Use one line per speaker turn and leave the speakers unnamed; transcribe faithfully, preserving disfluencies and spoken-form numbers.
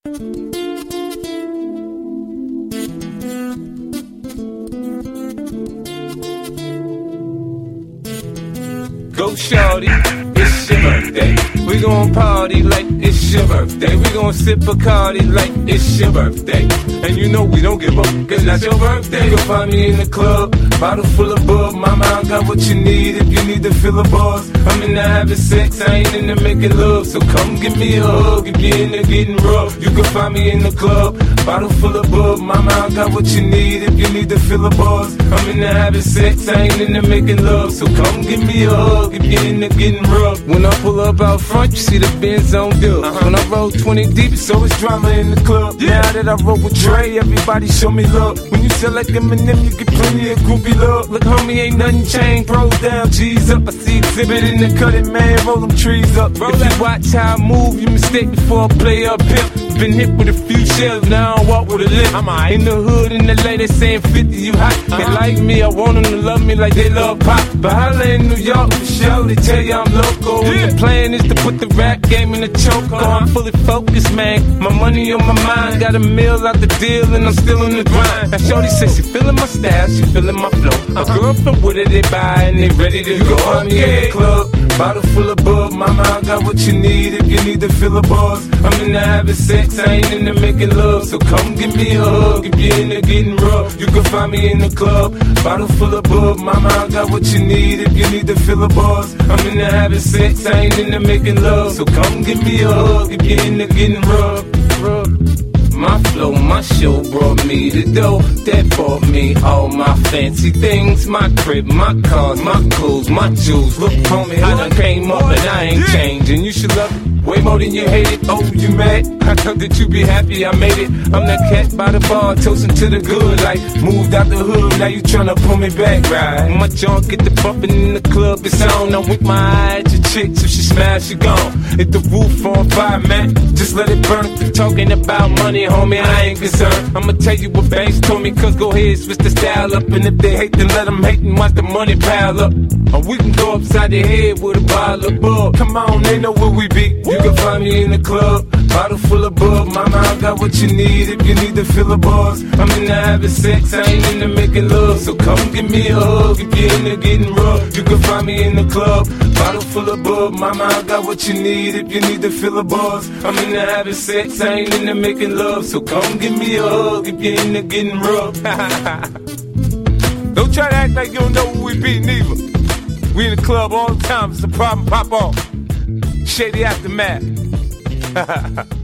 Go shorty, it's your birthday. We gon' party like it's your birthday. We gon' sip Bacardi like it's your birthday. And you know we don't give up, cause that's your birthday. You gon' find me in the club, bottle full of bub. Mama, I got what you need if you need to fill a buzz. I'm in the having sex, I ain't in the making love. So come give me a hug if you're in the getting rough. You can find me in the club, bottle full of bub. Mama, I got what you need if you need to fill a buzz. I'm in the having sex, I ain't in the making love. So come give me a hug if you're in the getting rough. When I pull up out front, you see the Benz on dub. Uh-huh. When I roll twenty deep, it's always drama in the club. Yeah. Now that I roll with Dre, everybody show me love. When you sell like Eminem, you get plenty of groupie love. Look, homie, ain't nothing changed. Pros down, G's up. I see exhibit in the cutting, man. Roll them trees up. Roll if you watch how I move, you mistake before I play up pimp. Been hit with a few shells, now I don't walk with a limp. I'm right. In the hood, in L A, they saying fifty, you hot. Uh-huh. They like me, I want them to love me like they love pop. But holla in New York, for sure, they tell you I'm local. Yeah. The plan is to put the rap game in the choke. Uh-huh. I'm fully focused, man. My money on my mind, got a meal out the deal, and I'm still in the grind. Now shorty says she feeling my style, she feeling my flow. A girl from Wooded, they buy, and they ready to go. I'm in the club, bottle full of bub. Mama, I got what you need if you need to fill a buzz. I'm in the having sex, I ain't in the making love. So come give me a hug if you're in the getting rough. You can find me in the club, bottle full of bub. Mama, I got what you need if you need to fill a buzz. I'm in the having sex, I ain't in the making love. So come give me a hug if you're in the getting rough. My flow, my show brought me the dough that bought me all my fancy things. My crib, my cars, my clothes, my jewels. Look, homie, I done came up and I ain't changing. You should love it way more than you hate it. Oh, you mad? I thought that you be happy I made it. I'm that cat by the bar, toasting to the good life. Moved out the hood, now you tryna pull me back, right? My junk get the bumping in the club, it's on. I wink my eye at your chicks, if she smash, she gone. Hit the roof on fire, man, just let it burn. Talking about money, homie, I ain't concerned. I'ma tell you what Banks told me, cause go ahead, switch the style up. And if they hate, then let them hate and watch the money pile up. Or we can go upside the head with a bottle of bug. Come on, they know where we be. You can find me in the club, bottle full of bug. Mama, I got what you need if you need to fill a buzz. I'm in the having sex, I ain't in the making love. So come give me a hug if you're in the getting rough. You can find me in the club, bottle full of bug. Mama, I got what you need if you need to fill a buzz. I'm in the having sex, I ain't in the making love. So come give me a hug if you're in the getting rough. Don't try to act like you don't know who we be, neither. We in the club all the time, it's a problem, pop off. Shady Aftermath.